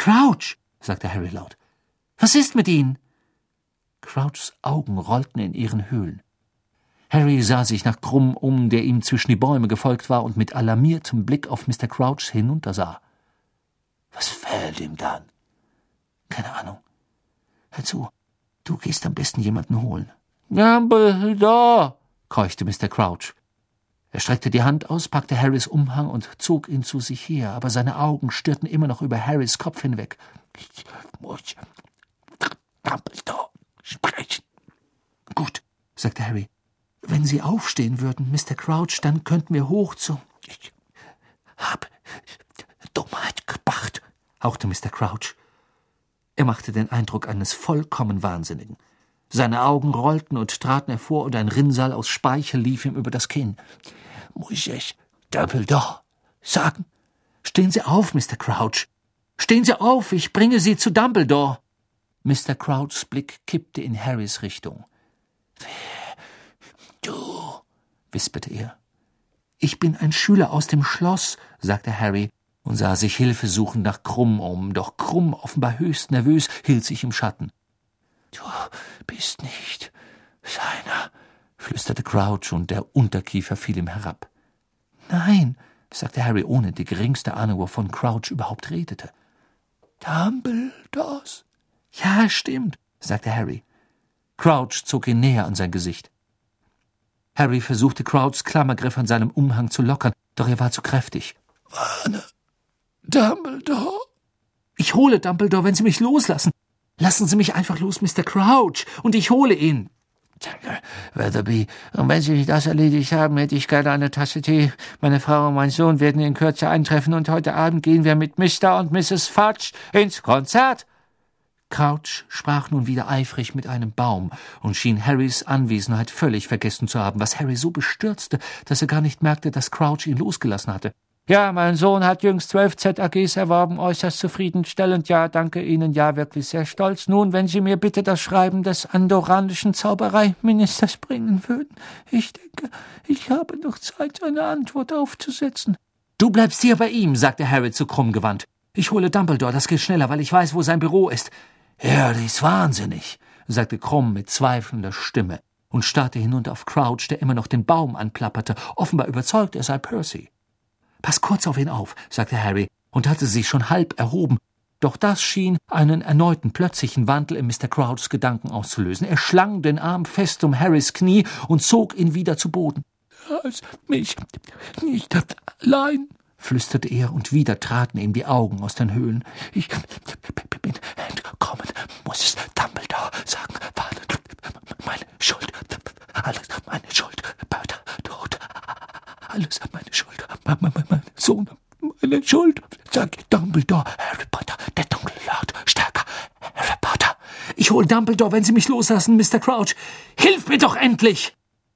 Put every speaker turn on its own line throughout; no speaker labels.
Crouch«, sagte Harry laut. »Was ist mit Ihnen?« Crouchs Augen rollten in ihren Höhlen. Harry sah sich nach Krumm um, der ihm zwischen die Bäume gefolgt war und mit alarmiertem Blick auf Mr. Crouch hinuntersah. »Was fällt ihm dann?« »Keine Ahnung. Hör zu, du gehst am besten jemanden holen.« »Dumbledore«, keuchte Mr. Crouch. Er streckte die Hand aus, packte Harrys Umhang und zog ihn zu sich her, aber seine Augen stierten immer noch über Harrys Kopf hinweg. »Ich muss Dumbledore sprechen.« »Gut«, sagte Harry. »Wenn Sie aufstehen würden, Mr. Crouch, dann könnten wir hoch zu...« »Ich habe Dummheit gemacht«, hauchte Mr. Crouch. Er machte den Eindruck eines vollkommen Wahnsinnigen. Seine Augen rollten und traten hervor, und ein Rinnsal aus Speichel lief ihm über das Kinn. »Muss ich Dumbledore sagen?« »Stehen Sie auf, Mr. Crouch. Stehen Sie auf, ich bringe Sie zu Dumbledore.« Mr. Crouchs Blick kippte in Harrys Richtung. »Wer du?«, wisperte er. »Ich bin ein Schüler aus dem Schloss«, sagte Harry und sah sich hilfesuchend nach Krumm um, doch Krumm, offenbar höchst nervös, hielt sich im Schatten. »Du bist nicht seiner«, flüsterte Crouch, und der Unterkiefer fiel ihm herab. »Nein«, sagte Harry, ohne die geringste Ahnung, wovon Crouch überhaupt redete. »Dumbledores?« »Ja, stimmt«, sagte Harry. Crouch zog ihn näher an sein Gesicht. Harry versuchte, Crouchs Klammergriff an seinem Umhang zu lockern, doch er war zu kräftig. »Warne Dumbledore?« »Ich hole Dumbledore, wenn Sie mich loslassen. Lassen Sie mich einfach los, Mr. Crouch, und ich hole ihn.« »Danke, Weatherby. Und wenn Sie das erledigt haben, hätte ich gerne eine Tasse Tee. Meine Frau und mein Sohn werden in Kürze eintreffen, und heute Abend gehen wir mit Mr. und Mrs. Fudge ins Konzert.« Crouch sprach nun wieder eifrig mit einem Baum und schien Harrys Anwesenheit völlig vergessen zu haben, was Harry so bestürzte, dass er gar nicht merkte, dass Crouch ihn losgelassen hatte. »Ja, mein Sohn hat jüngst 12 ZAGs erworben, äußerst zufriedenstellend. Ja, danke Ihnen, ja, wirklich sehr stolz. Nun, wenn Sie mir bitte das Schreiben des andoranischen Zaubereiministers bringen würden. Ich denke, ich habe noch Zeit, eine Antwort aufzusetzen.« »Du bleibst hier bei ihm«, sagte Harry zu Krumm gewandt. »Ich hole Dumbledore, das geht schneller, weil ich weiß, wo sein Büro ist.« »Harry ist wahnsinnig«, sagte Krumm mit zweifelnder Stimme und starrte hinunter auf Crouch, der immer noch den Baum anplapperte, offenbar überzeugt, er sei Percy. »Pass kurz auf ihn auf«, sagte Harry und hatte sich schon halb erhoben, doch das schien einen erneuten plötzlichen Wandel in Mr. Crouchs Gedanken auszulösen. Er schlang den Arm fest um Harrys Knie und zog ihn wieder zu Boden. »Lass mich nicht allein«, flüsterte er, und wieder traten ihm die Augen aus den Höhlen. »Ich bin entkommen, muss es Dumbledore sagen. War meine Schuld, alles meine Schuld, Bertha tot, alles meine Schuld, mein Sohn, meine Schuld. Sag Dumbledore, Harry Potter, der dunkle Lord, stärker, Harry Potter. Ich hol Dumbledore, wenn Sie mich loslassen, Mr. Crouch. Hilf mir doch endlich!«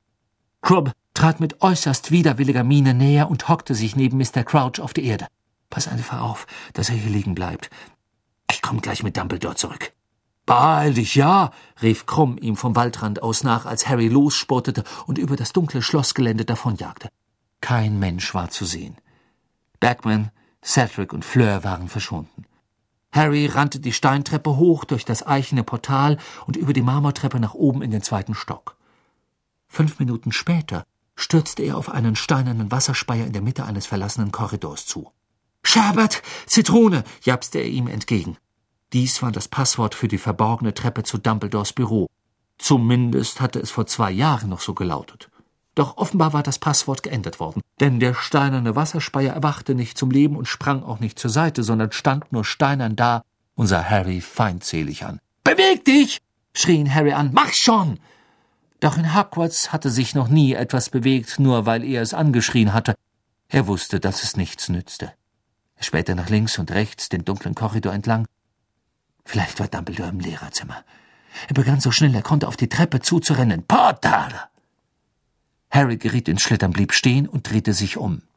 Krumm trat mit äußerst widerwilliger Miene näher und hockte sich neben Mr. Crouch auf die Erde. »Pass einfach auf, dass er hier liegen bleibt. Ich komme gleich mit Dumbledore zurück.« »Beeil dich, ja«, rief Krumm ihm vom Waldrand aus nach, als Harry losspurtete und über das dunkle Schlossgelände davonjagte. Kein Mensch war zu sehen. Bagman, Cedric und Fleur waren verschwunden. Harry rannte die Steintreppe hoch durch das eichene Portal und über die Marmortreppe nach oben in den 2. Stock. 5 Minuten später stürzte er auf einen steinernen Wasserspeier in der Mitte eines verlassenen Korridors zu. »Sherbet, Zitrone«, japste er ihm entgegen. Dies war das Passwort für die verborgene Treppe zu Dumbledores Büro. Zumindest hatte es vor 2 Jahren noch so gelautet. Doch offenbar war das Passwort geändert worden, denn der steinerne Wasserspeier erwachte nicht zum Leben und sprang auch nicht zur Seite, sondern stand nur steinern da und sah Harry feindselig an. »Beweg dich!« schrie ihn Harry an. »Mach schon!« Doch in Hogwarts hatte sich noch nie etwas bewegt, nur weil er es angeschrien hatte. Er wusste, dass es nichts nützte. Er spähte nach links und rechts den dunklen Korridor entlang. Vielleicht war Dumbledore im Lehrerzimmer. Er begann so schnell er konnte auf die Treppe zuzurennen. »Potter!« Harry geriet ins Schlittern, blieb stehen und drehte sich um.